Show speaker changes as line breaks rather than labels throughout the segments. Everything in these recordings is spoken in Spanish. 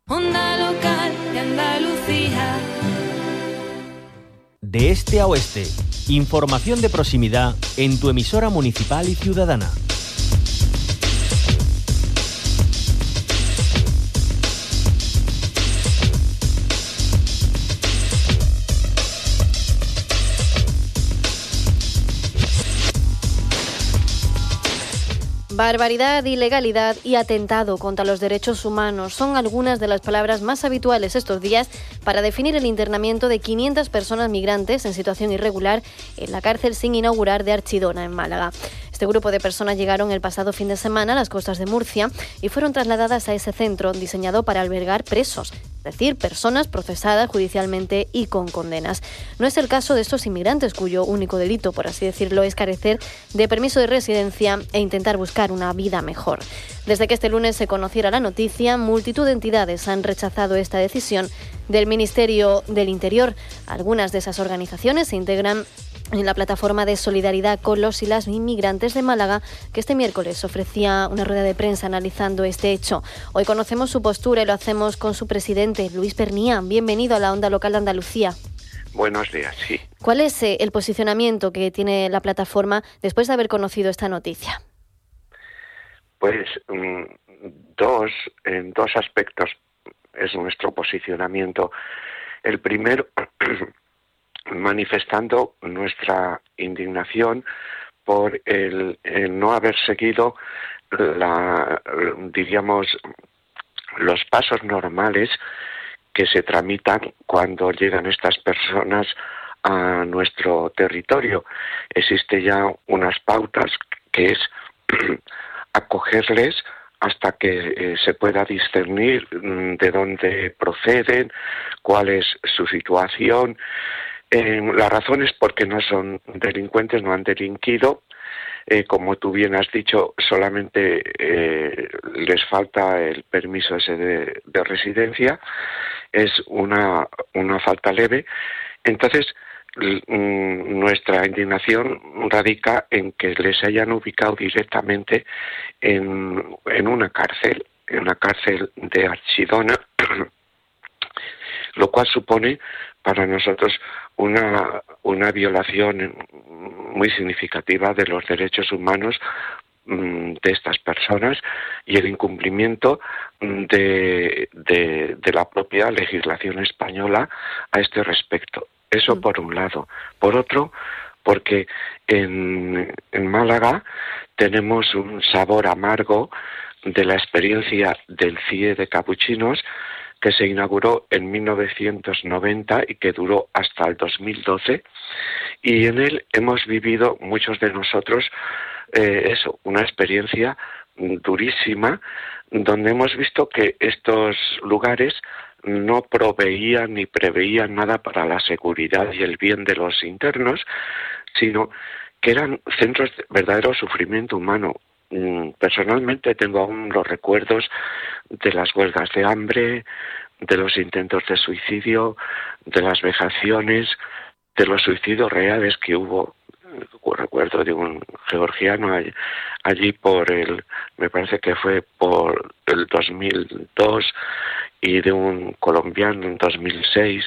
Onda local de Andalucía.
De este a oeste, información de proximidad en tu emisora municipal y ciudadana.
Barbaridad, ilegalidad y atentado contra los derechos humanos son algunas de las palabras más habituales estos días para definir el internamiento de 500 personas migrantes en situación irregular en la cárcel sin inaugurar de Archidona, en Málaga. Este grupo de personas llegaron el pasado fin de semana a las costas de Murcia y fueron trasladadas a ese centro diseñado para albergar presos, es decir, personas procesadas judicialmente y con condenas. No es el caso de estos inmigrantes cuyo único delito, por así decirlo, es carecer de permiso de residencia e intentar buscar una vida mejor. Desde que este lunes se conociera la noticia, multitud de entidades han rechazado esta decisión del Ministerio del Interior. Algunas de esas organizaciones se integran en la plataforma de solidaridad con los y las inmigrantes de Málaga, que este miércoles ofrecía una rueda de prensa analizando este hecho. Hoy conocemos su postura y lo hacemos con su presidente, Luis Pernía. Bienvenido a la Onda Local de Andalucía.
Buenos días, sí.
¿Cuál es el posicionamiento que tiene la plataforma después de haber conocido esta noticia?
Pues en dos aspectos es nuestro posicionamiento. El primero, manifestando nuestra indignación por el no haber seguido los pasos normales que se tramitan cuando llegan estas personas a nuestro territorio. Existe ya unas pautas que es acogerles hasta que se pueda discernir de dónde proceden, cuál es su situación. La razón es porque no son delincuentes, no han delinquido. Como tú bien has dicho, solamente les falta el permiso ese de residencia. Es una falta leve. Entonces, nuestra indignación radica en que les hayan ubicado directamente en una cárcel de Archidona, lo cual supone para nosotros una violación muy significativa de los derechos humanos de estas personas y el incumplimiento de la propia legislación española a este respecto. Eso por un lado. Por otro, porque en Málaga tenemos un sabor amargo de la experiencia del CIE de Capuchinos, que se inauguró en 1990 y que duró hasta el 2012, y en él hemos vivido muchos de nosotros una experiencia durísima, donde hemos visto que estos lugares no proveían ni preveían nada para la seguridad y el bien de los internos, sino que eran centros de verdadero sufrimiento humano. Personalmente tengo aún los recuerdos de las huelgas de hambre, de los intentos de suicidio, de las vejaciones, de los suicidios reales que hubo. Recuerdo de un georgiano allí me parece que fue por el 2002, y de un colombiano en 2006.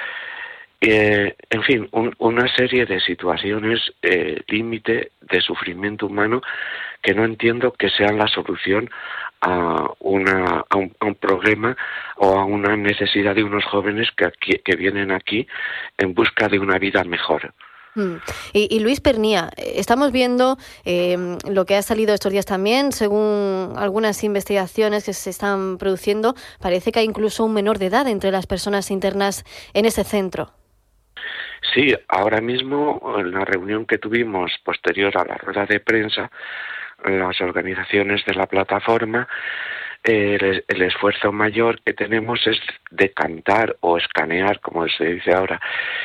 En fin, una serie de situaciones límite de sufrimiento humano que no entiendo que sean la solución a un problema o a una necesidad de unos jóvenes que vienen aquí en busca de una vida mejor.
Y Luis Pernía, estamos viendo lo que ha salido estos días también, según algunas investigaciones que se están produciendo, parece que hay incluso un menor de edad entre las personas internas en ese centro.
Sí, ahora mismo en la reunión que tuvimos posterior a la rueda de prensa, las organizaciones de la plataforma, el esfuerzo mayor que tenemos es decantar o escanear, como se dice ahora,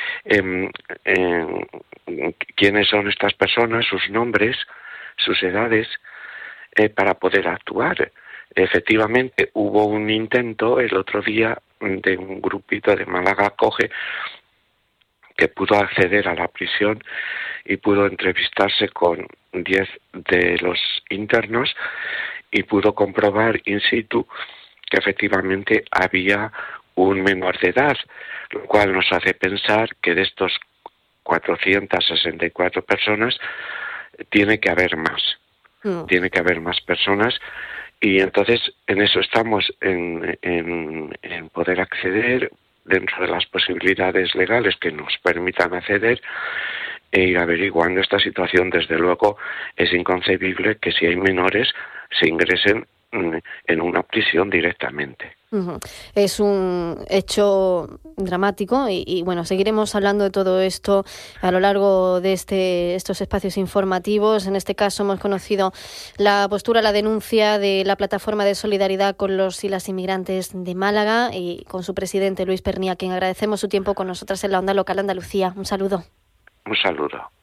quiénes son estas personas, sus nombres, sus edades, para poder actuar. Efectivamente, hubo un intento el otro día de un grupito de Málaga Acoge que pudo acceder a la prisión y pudo entrevistarse con 10 de los internos y pudo comprobar in situ que efectivamente había un menor de edad, lo cual nos hace pensar que de estos 464 personas tiene que haber más. Tiene que haber más personas, y entonces en eso estamos, en poder acceder dentro de las posibilidades legales que nos permitan acceder e ir averiguando esta situación. Desde luego es inconcebible que si hay menores se ingresen en una prisión directamente.
Es un hecho dramático y bueno, seguiremos hablando de todo esto a lo largo de estos espacios informativos. En este caso hemos conocido la postura, la denuncia de la Plataforma de Solidaridad con los y las Inmigrantes de Málaga y con su presidente Luis Pernia, a quien agradecemos su tiempo con nosotras en la Onda Local Andalucía. Un saludo.
Un saludo.